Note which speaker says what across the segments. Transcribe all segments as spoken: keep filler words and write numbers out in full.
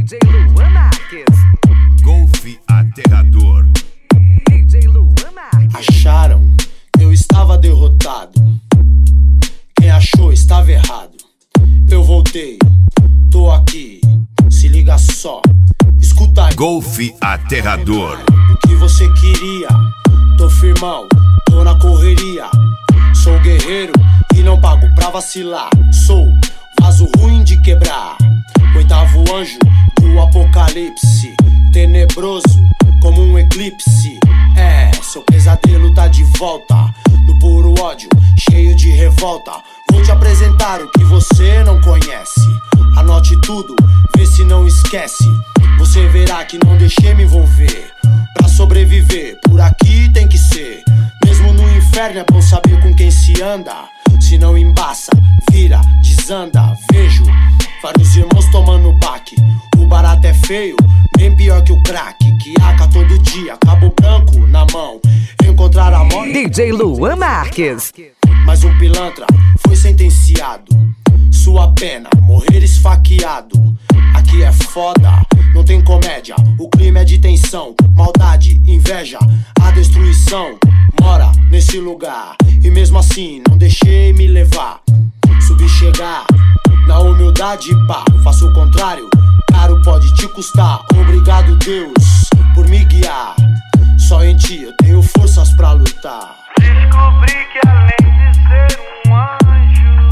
Speaker 1: D J Luan Marques.
Speaker 2: Golfe Aterrador.
Speaker 1: D J Luan Marques.
Speaker 3: Acharam que eu estava derrotado. Quem achou estava errado. Eu voltei, tô aqui. Se liga só, escuta aí.
Speaker 2: Golfe Aterrador.
Speaker 3: O que você queria? Tô firmão, tô na correria. Sou guerreiro e não pago pra vacilar. Sou vaso ruim de quebrar. Oitavo anjo do apocalipse. Tenebroso como um eclipse. É, seu pesadelo tá de volta. No puro ódio, cheio de revolta. Vou te apresentar o que você não conhece. Anote tudo, vê se não esquece. Você verá que não deixei me envolver. Pra sobreviver, por aqui tem que ser. Mesmo no inferno é bom saber com quem se anda. Se não embaça, vira, desanda. Vejo vários irmãos tomando baque. O barato é feio, bem pior que o crack. Que aca todo dia, cabo branco na mão. Encontrar a morte.
Speaker 1: D J Luan Marques.
Speaker 3: Mas um pilantra foi sentenciado. Sua pena, morrer esfaqueado. Aqui é foda, não tem comédia. O clima é de tensão, maldade, inveja. A destruição mora nesse lugar. E mesmo assim não deixei me levar. Subi chegar na humildade, pá. Faço o contrário, caro pode te custar. Obrigado Deus por me guiar. Só em ti eu tenho forças pra lutar.
Speaker 4: Descobri que além de ser um anjo,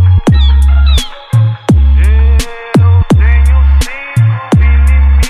Speaker 4: eu tenho cinco inimigos.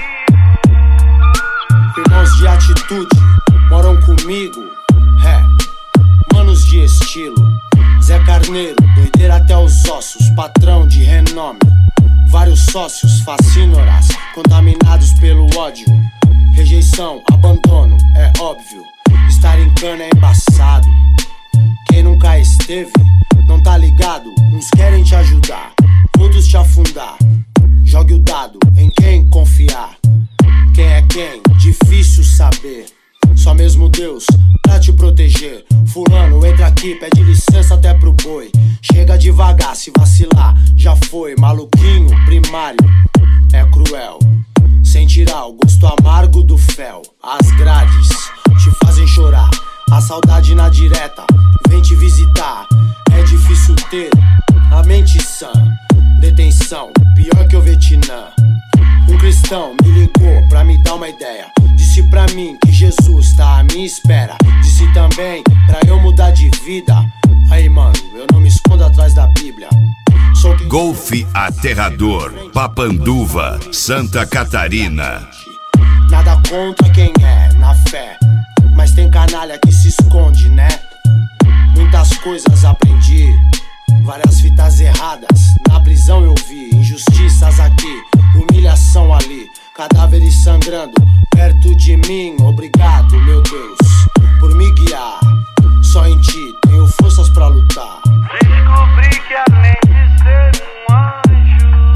Speaker 3: Irmãos de atitude moram comigo. É, manos de estilo. Zé Carneiro, doideira até os ossos. Patrão de renome. Vários sócios, fascínoras, contaminados pelo ódio. Rejeição, abandono, é óbvio. Estar em cana é embaçado. Quem nunca esteve, não tá ligado. Uns querem te ajudar, outros te afundar. Jogue o dado em quem confiar. Quem é quem? Difícil saber. Só mesmo Deus pra te proteger. Fulano, entra aqui, pede licença até pro boi. Chega devagar, se vacilar, já foi. Maluquinho, primário, é cruel. Sem tirar o gosto amargo do fel. As grades te fazem chorar. A saudade na direta vem te visitar. É difícil ter a mente sã. Detenção, pior que o Vietnã. Um cristão me ligou pra me dar uma ideia. Disse pra mim que Jesus tá à minha espera. Disse também pra eu mudar de vida. Aí mano, eu não me escondo atrás da Bíblia. Sou quem...
Speaker 2: Golfe Aterrador, Papanduva, Santa Catarina.
Speaker 3: Nada contra quem é na fé, mas tem canalha que se esconde, né? Muitas coisas aprendi, várias fitas erradas. Na prisão eu vi injustiças aqui, humilhação ali, cadáveres sangrando perto de mim. Obrigado, meu Deus, por me guiar. Só em ti tenho forças pra lutar.
Speaker 4: Descobri que além de ser um anjo,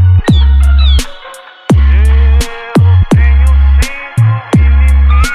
Speaker 4: eu tenho cinco inimigos.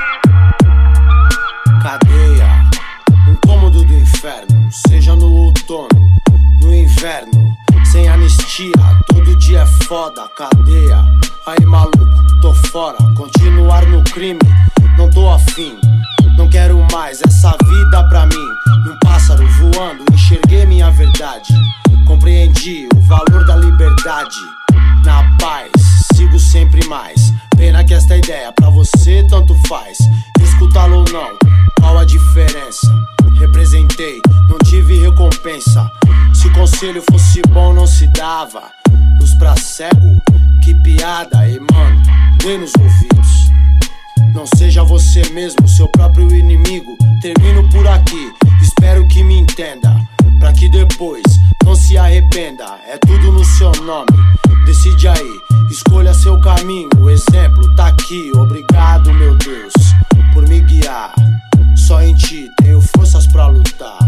Speaker 3: Cadeia, um cômodo do inferno. Seja no outono, no inverno. Sem anistia, todo dia é foda. Cadeia, aí maluco, tô fora. Continuar no crime, não tô afim. Não quero mais essa vida pra mim. Num pássaro voando, enxerguei minha verdade. Compreendi o valor da liberdade. Na paz, sigo sempre mais. Pena que esta ideia pra você tanto faz. Escutá-lo ou não, qual a diferença? Representei, não tive recompensa. Se conselho fosse bom não se dava. Luz pra cego, que piada. E mano, dê nos ouvidos. Não seja você mesmo, seu próprio inimigo. Termino por aqui, espero que me entenda. Pra que depois não se arrependa. É tudo no seu nome, decide aí. Escolha seu caminho, o exemplo tá aqui. Obrigado, meu Deus, por me guiar. Só em ti tenho forças pra lutar.